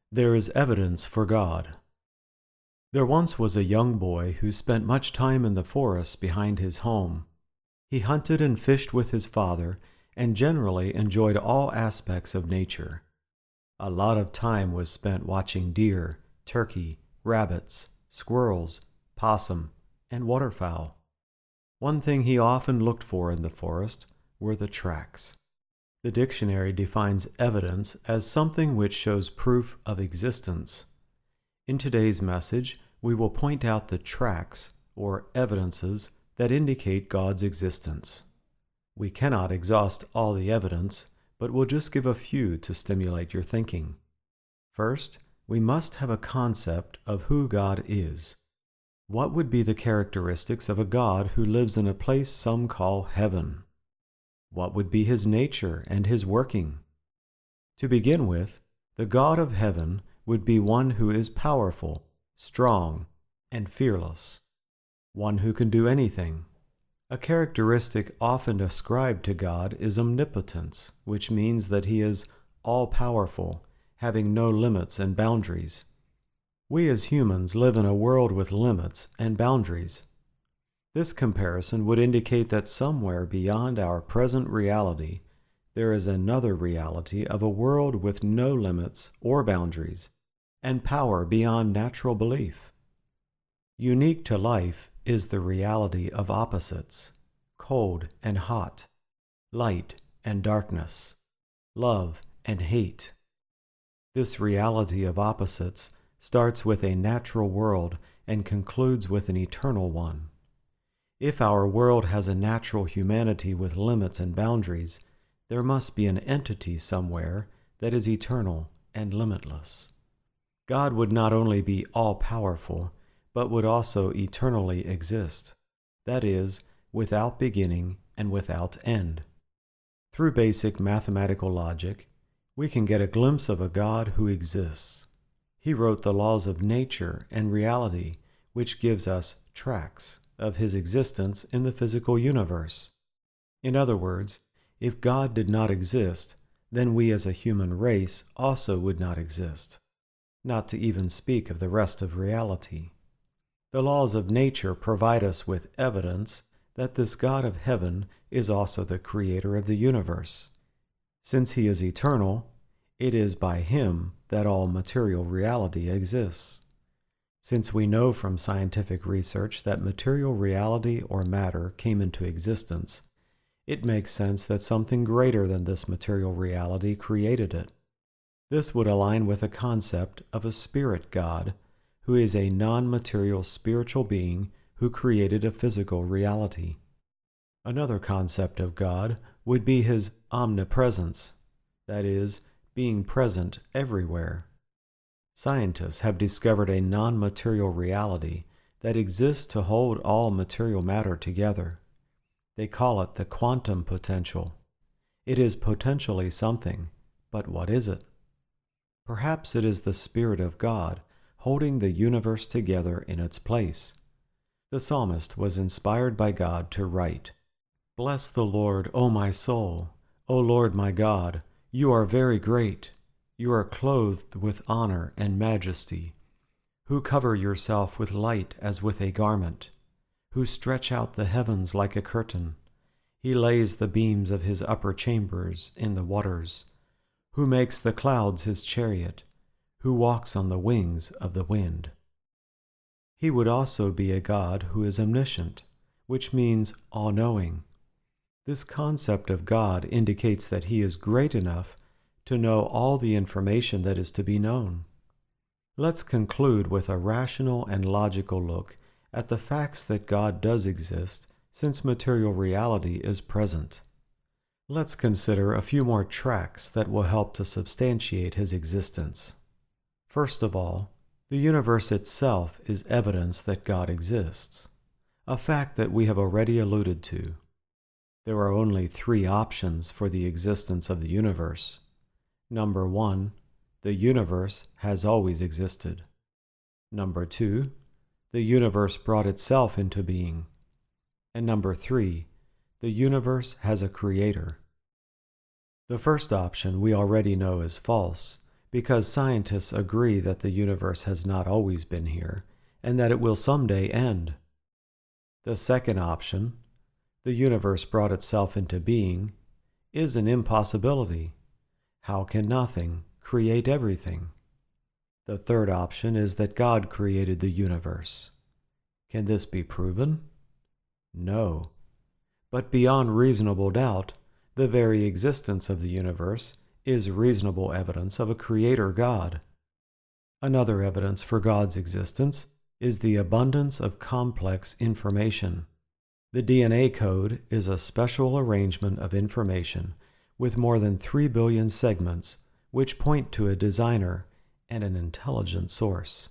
There is evidence for God. There once was a young boy who spent much time in the forest behind his home. He hunted and fished with his father and generally enjoyed all aspects of nature. A lot of time was spent watching deer, turkey, rabbits, squirrels, possum, and waterfowl. One thing he often looked for in the forest were the tracks. The dictionary defines evidence as something which shows proof of existence. In today's message, we will point out the tracks, or evidences, that indicate God's existence. We cannot exhaust all the evidence, but we'll just give a few to stimulate your thinking. First, we must have a concept of who God is. What would be the characteristics of a God who lives in a place some call heaven? What would be his nature and his working? To begin with, the God of heaven would be one who is powerful, strong, and fearless, one who can do anything. A characteristic often ascribed to God is omnipotence, which means that he is all-powerful, having no limits and boundaries. We as humans live in a world with limits and boundaries. This comparison would indicate that somewhere beyond our present reality, there is another reality of a world with no limits or boundaries, and power beyond natural belief. Unique to life is the reality of opposites, cold and hot, light and darkness, love and hate. This reality of opposites starts with a natural world and concludes with an eternal one. If our world has a natural humanity with limits and boundaries, there must be an entity somewhere that is eternal and limitless. God would not only be all-powerful, but would also eternally exist, that is, without beginning and without end. Through basic mathematical logic, we can get a glimpse of a God who exists. He wrote the laws of nature and reality, which gives us tracks of his existence in the physical universe. In other words, if God did not exist, then we as a human race also would not exist, not to even speak of the rest of reality. The laws of nature provide us with evidence that this God of heaven is also the creator of the universe. Since he is eternal, it is by him that all material reality exists. Since we know from scientific research that material reality or matter came into existence, it makes sense that something greater than this material reality created it. This would align with a concept of a spirit God, who is a non-material spiritual being who created a physical reality. Another concept of God would be his omnipresence, that is, being present everywhere. Scientists have discovered a non-material reality that exists to hold all material matter together. They call it the quantum potential. It is potentially something, but what is it? Perhaps it is the Spirit of God holding the universe together in its place. The psalmist was inspired by God to write, "Bless the Lord, O my soul. O Lord my God, you are very great. You are clothed with honor and majesty, who cover yourself with light as with a garment, who stretch out the heavens like a curtain. He lays the beams of his upper chambers in the waters, who makes the clouds his chariot, who walks on the wings of the wind." He would also be a God who is omniscient, which means all-knowing. This concept of God indicates that he is great enough to know all the information that is to be known. Let's conclude with a rational and logical look at the facts that God does exist, since material reality is present. Let's consider a few more tracks that will help to substantiate his existence. First of all, the universe itself is evidence that God exists, a fact that we have already alluded to. There are only three options for the existence of the universe. Number 1, the universe has always existed. Number 2, the universe brought itself into being. And number 3, the universe has a creator. The first option we already know is false, because scientists agree that the universe has not always been here and that it will someday end. The second option, the universe brought itself into being, is an impossibility. How can nothing create everything? The third option is that God created the universe. Can this be proven? No. But beyond reasonable doubt, the very existence of the universe is reasonable evidence of a creator God. Another evidence for God's existence is the abundance of complex information. The DNA code is a special arrangement of information with more than 3 billion segments which point to a designer and an intelligent source.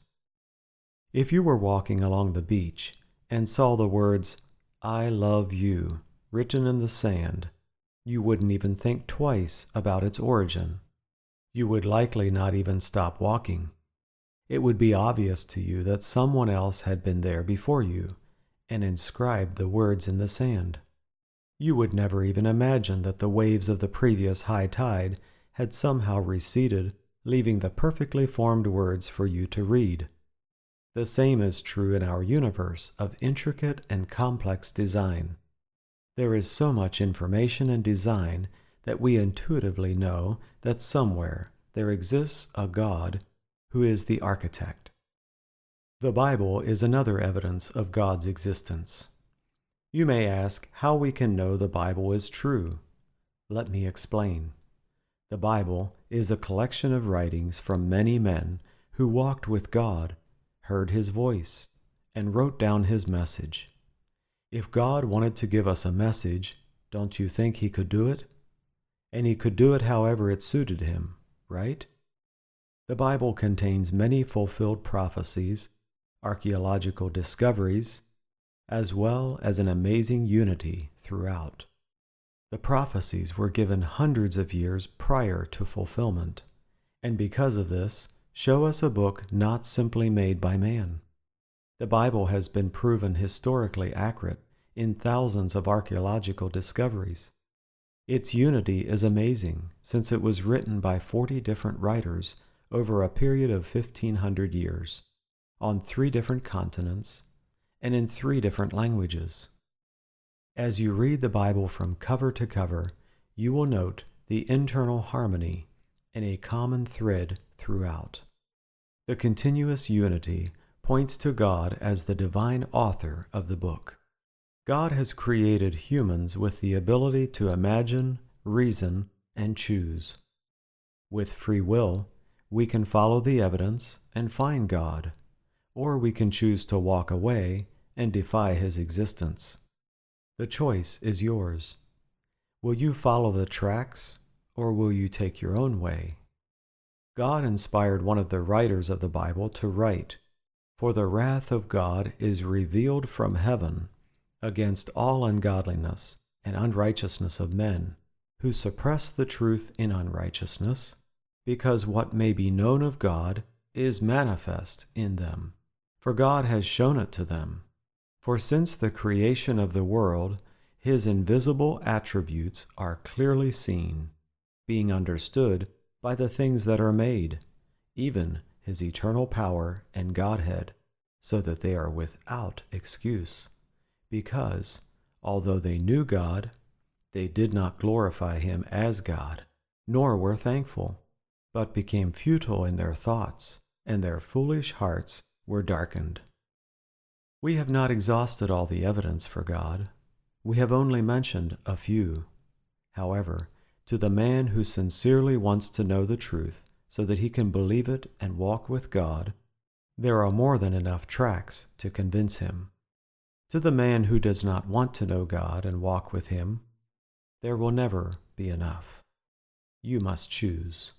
If you were walking along the beach and saw the words, "I love you," written in the sand, you wouldn't even think twice about its origin. You would likely not even stop walking. It would be obvious to you that someone else had been there before you and inscribed the words in the sand. You would never even imagine that the waves of the previous high tide had somehow receded, leaving the perfectly formed words for you to read. The same is true in our universe of intricate and complex design. There is so much information and design that we intuitively know that somewhere there exists a God who is the architect. The Bible is another evidence of God's existence. You may ask how we can know the Bible is true. Let me explain. The Bible is a collection of writings from many men who walked with God, heard His voice, and wrote down His message. If God wanted to give us a message, don't you think He could do it? And He could do it however it suited Him, right? The Bible contains many fulfilled prophecies, archaeological discoveries, as well as an amazing unity throughout. The prophecies were given hundreds of years prior to fulfillment, and because of this, show us a book not simply made by man. The Bible has been proven historically accurate in thousands of archaeological discoveries. Its unity is amazing since it was written by 40 different writers over a period of 1,500 years, on 3 different continents, and in 3 different languages. As you read the Bible from cover to cover, you will note the internal harmony and a common thread throughout. The continuous unity points to God as the divine author of the book. God has created humans with the ability to imagine, reason, and choose. With free will, we can follow the evidence and find God, or we can choose to walk away and defy His existence. The choice is yours. Will you follow the tracks, or will you take your own way? God inspired one of the writers of the Bible to write, "For the wrath of God is revealed from heaven against all ungodliness and unrighteousness of men, who suppress the truth in unrighteousness, because what may be known of God is manifest in them, for God has shown it to them. For since the creation of the world, His invisible attributes are clearly seen, being understood by the things that are made, even His eternal power and Godhead, so that they are without excuse, because, although they knew God, they did not glorify Him as God, nor were thankful, but became futile in their thoughts, and their foolish hearts were darkened." We have not exhausted all the evidence for God. We have only mentioned a few. However, to the man who sincerely wants to know the truth so that he can believe it and walk with God, there are more than enough tracks to convince him. To the man who does not want to know God and walk with Him, there will never be enough. You must choose.